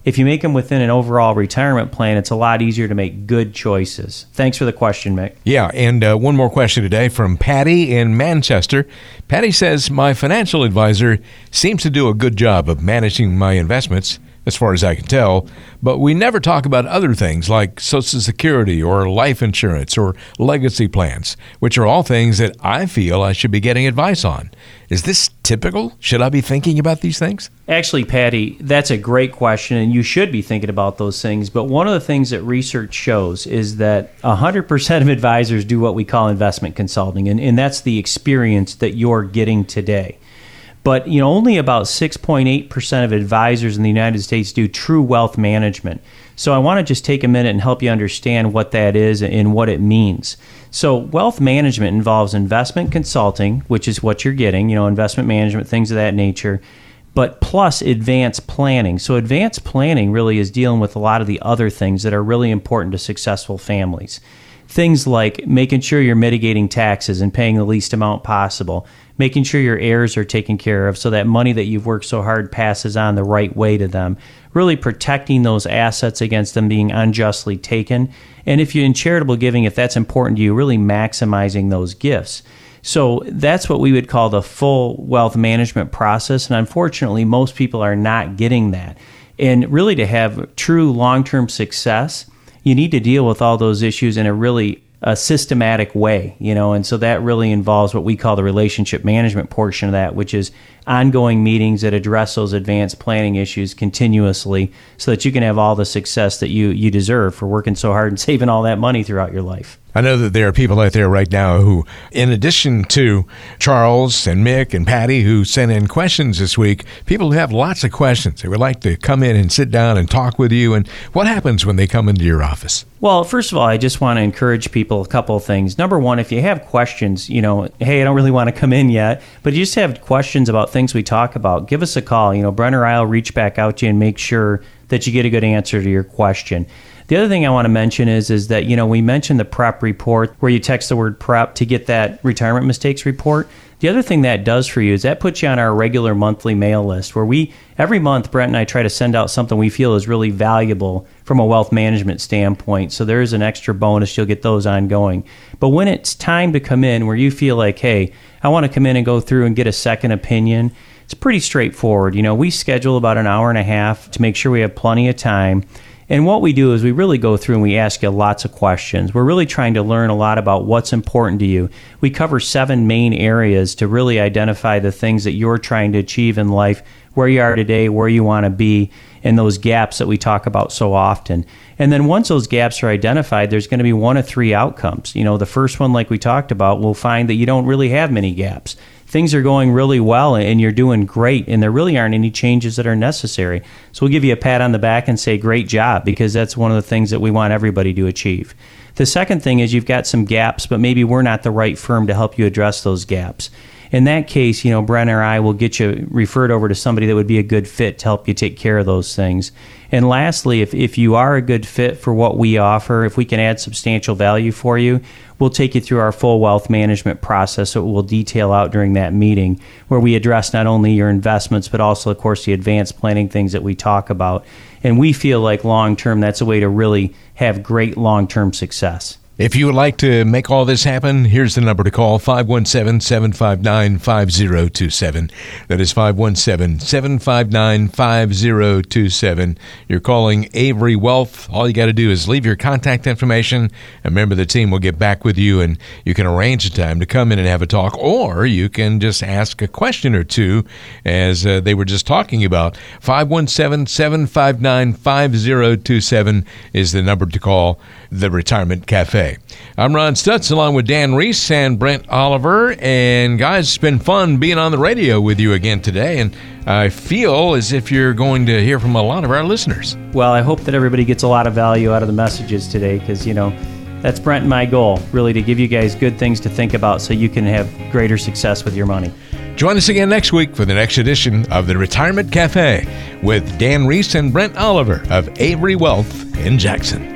if you make them within an overall retirement plan, it's a lot easier to make good choices. Thanks for the question, Mick. Yeah, and one more question today from Patty in Manchester. Patty says, my financial advisor seems to do a good job of managing my investments, as far as I can tell, but we never talk about other things like Social Security or life insurance or legacy plans, which are all things that I feel I should be getting advice on. Is this typical? Should I be thinking about these things? Actually, Patty, that's a great question, and you should be thinking about those things. But one of the things that research shows is that 100% of advisors do what we call investment consulting, and that's the experience that you're getting today. But only about 6.8% of advisors in the United States do true wealth management. So I want to just take a minute and help you understand what that is and what it means. So wealth management involves investment consulting, which is what you're getting, investment management, things of that nature, but plus advanced planning. So advanced planning really is dealing with a lot of the other things that are really important to successful families. Things like making sure you're mitigating taxes and paying the least amount possible, making sure your heirs are taken care of so that money that you've worked so hard passes on the right way to them, really protecting those assets against them being unjustly taken. And if you're in charitable giving, if that's important to you, really maximizing those gifts. So that's what we would call the full wealth management process. And unfortunately, most people are not getting that. And really to have true long-term success, you need to deal with all those issues in a really systematic way, and so that really involves what we call the relationship management portion of that, which is ongoing meetings that address those advanced planning issues continuously so that you can have all the success that you deserve for working so hard and saving all that money throughout your life. I know that there are people out there right now who, in addition to Charles and Mick and Patty who sent in questions this week, people who have lots of questions. They would like to come in and sit down and talk with you. And what happens when they come into your office? Well, first of all, I just want to encourage people a couple of things. Number one, if you have questions, hey, I don't really want to come in yet, but you just have questions about things we talk about, give us a call. Brent or I will reach back out to you and make sure that you get a good answer to your question. The other thing I want to mention is that, we mentioned the PREP report where you text the word PREP to get that retirement mistakes report. The other thing that does for you is that puts you on our regular monthly mail list where every month, Brent and I try to send out something we feel is really valuable from a wealth management standpoint. So there is an extra bonus. You'll get those ongoing. But when it's time to come in where you feel like, hey, I want to come in and go through and get a second opinion, it's pretty straightforward. We schedule about an hour and a half to make sure we have plenty of time. And what we do is we really go through and we ask you lots of questions. We're really trying to learn a lot about what's important to you. We cover 7 main areas to really identify the things that you're trying to achieve in life, where you are today, where you want to be, and those gaps that we talk about so often. And then once those gaps are identified, there's going to be 1 of 3 outcomes. The first one, like we talked about, we'll find that you don't really have many gaps. Things are going really well and you're doing great and there really aren't any changes that are necessary. So we'll give you a pat on the back and say, great job, because that's one of the things that we want everybody to achieve. The second thing is you've got some gaps, but maybe we're not the right firm to help you address those gaps. In that case, Brent or I will get you referred over to somebody that would be a good fit to help you take care of those things. And lastly, if you are a good fit for what we offer, if we can add substantial value for you, we'll take you through our full wealth management process that we'll detail out during that meeting, where we address not only your investments, but also, of course, the advanced planning things that we talk about. And we feel like long-term, that's a way to really have great long-term success. If you would like to make all this happen, here's the number to call, 517-759-5027. That is 517-759-5027. You're calling Avery Wealth. All you got to do is leave your contact information. A member of the team will get back with you, and you can arrange a time to come in and have a talk, or you can just ask a question or two, as they were just talking about. 517-759-5027 is the number to call the Retirement Cafe. I'm Ron Stutz along with Dan Reese and Brent Oliver. And guys, it's been fun being on the radio with you again today. And I feel as if you're going to hear from a lot of our listeners. Well, I hope that everybody gets a lot of value out of the messages today because, that's Brent and my goal, really to give you guys good things to think about so you can have greater success with your money. Join us again next week for the next edition of the Retirement Cafe with Dan Reese and Brent Oliver of Avery Wealth in Jackson.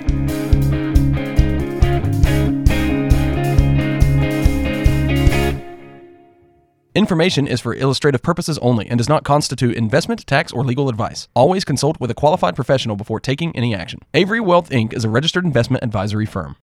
Information is for illustrative purposes only and does not constitute investment, tax, or legal advice. Always consult with a qualified professional before taking any action. Avery Wealth Inc. is a registered investment advisory firm.